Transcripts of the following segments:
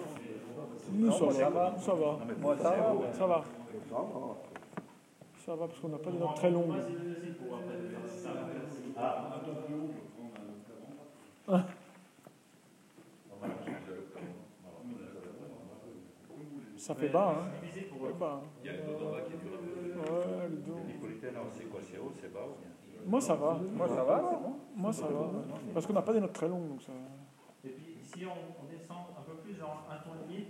Nous, ça va. Ça va. Moi, ça va. Ça va. Ça va parce qu'on n'a pas des notes très longues. Ça fait bas, hein. Ça fait bas. Il y a le dos d'en bas qui est dur. Ouais, le dos. C'est quoi, c'est haut, c'est bas ou bien? Moi, ça va. Moi, ça va, c'est bon. Moi, ça va. Parce qu'on n'a pas des notes très longues, donc ça. Et puis, si on descend un peu plus, genre un ton et demi,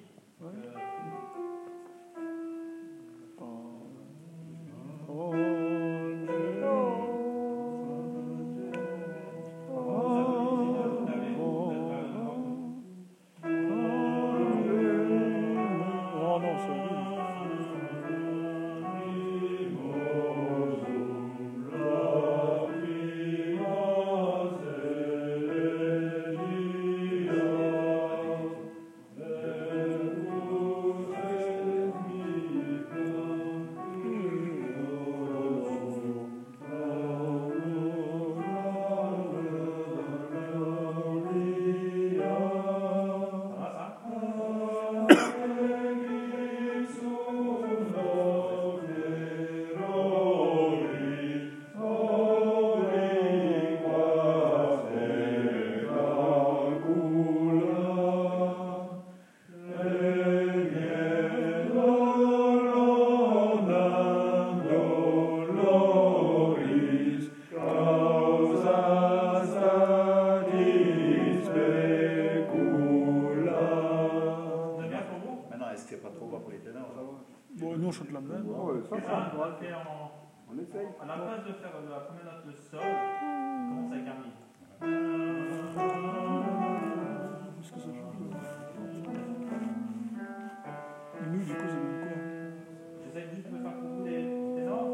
Oh non, c'est horrible. Bon, nous on chante la même. Ouais, ça, on va le faire on essaye. à la place de faire la première note de sol, on commence avec un mi. Qu'est-ce que ça change? Et nous, du coup, ça donne quoi? J'essaie juste de faire pour vous des ténors.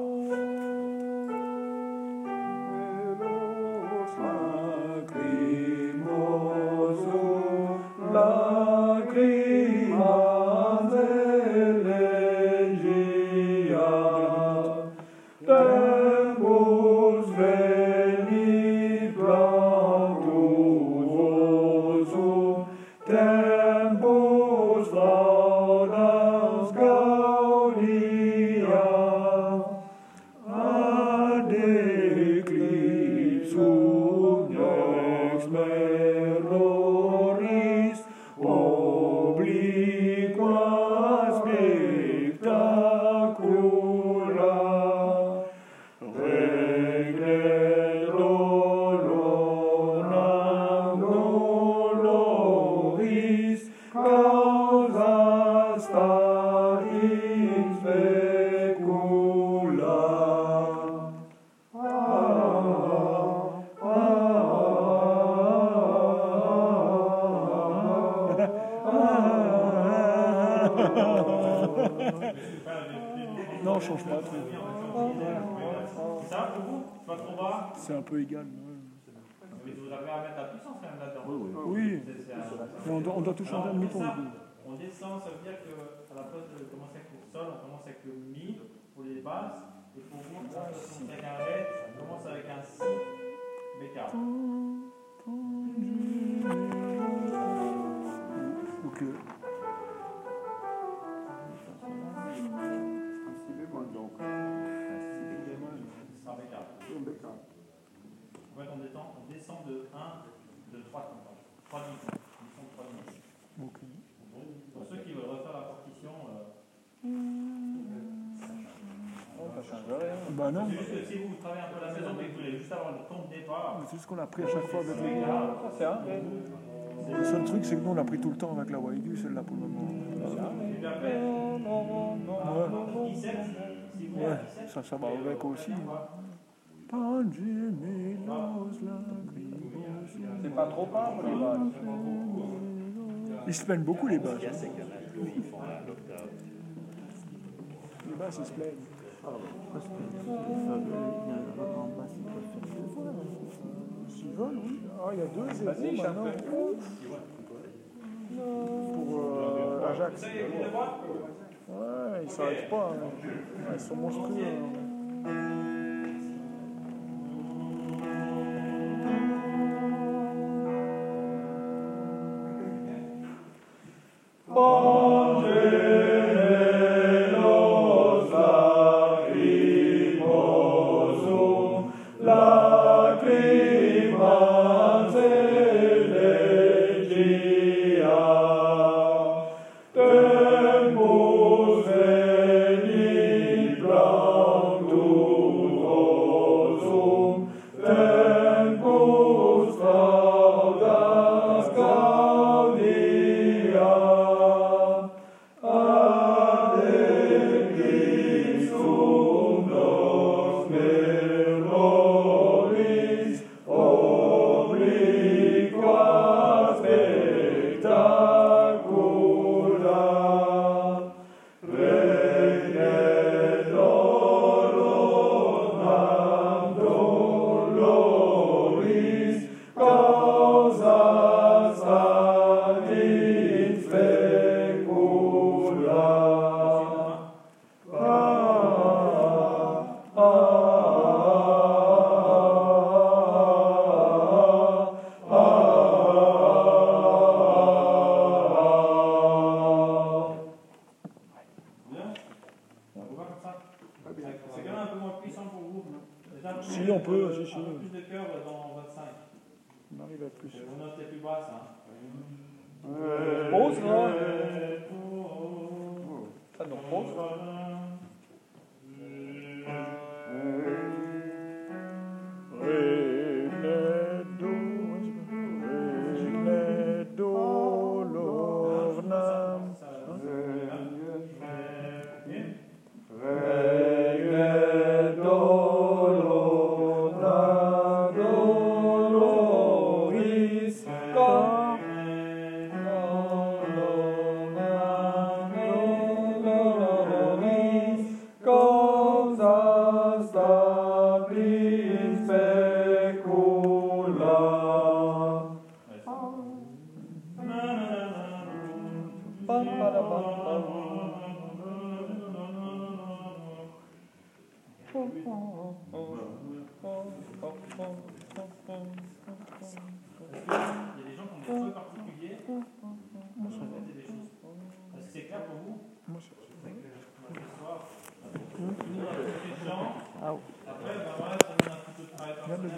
Non, on change pas trop. Ça, pour vous, pas trop bas. C'est un peu égal. Mais vous avez à mettre la puissance quand même là-dedans. Oui. Mais on doit tout changer à demi-ton. On descend, ça veut dire qu'à la place de commencer avec le sol, on commence avec le mi pour les basses. Et pour vous, on commence avec un ré, on commence avec un si bécard. Ok. Si bémol, donc. Ça bécard. En fait, on descend de 1, de 3 tons. 3 demi. Ils sont 3 demi. Ok. Pour ceux qui veulent refaire la partition, Ça change rien. Bah non. c'est juste que si vous travaillez un peu à la maison, mais que vous voulez juste avoir le ton de départ, C'est juste qu'on a pris à chaque fois avec les. Ça, c'est un ré. Le seul truc, c'est que nous on a pris tout le temps avec la voix aiguë, celle-là pour le moment. et puis après, Ouais. 17, si vous voulez, Ouais, 17, ça va avec aussi. C'est pas trop bas pour les basses. Ils se plaignent beaucoup les basses. Ce qu'il y a, c'est qu'il y en a deux, ils font l'octave. Les basses, ils se plaignent. S'ils veulent, oui. Ah, il y a 2-0 Vas-y, maintenant. Pour Ajax. Ouais, ils s'arrêtent pas. Hein. Ouais, ils sont monstrueux. Hein. Angelos lacrimosum, lacrimas elegia. Tempus venit plancturosum, tempus fraudas gaudia. Adexisum nos memoris obliqua spectacula. Regnet dolos nam doloris, causas ad in specula. Bien. On va comme ça. C'est quand même un peu moins puissant pour vous. Déjà, Si, on peut, si. un peu plus de cœur dans votre 5. On arrive à plus. Vos notes les plus basses. Hein. Pause, là. Ça nous pause. Regnet dolor nam. Regnet dolor nam doloris, causas ad in specula. Il y a des gens qui ont des souhaits particuliers. Est-ce que c'est clair pour vous? Moi, Ce soir, nous, on a des gens. Après, ben voilà, ça donne un petit peu de travail.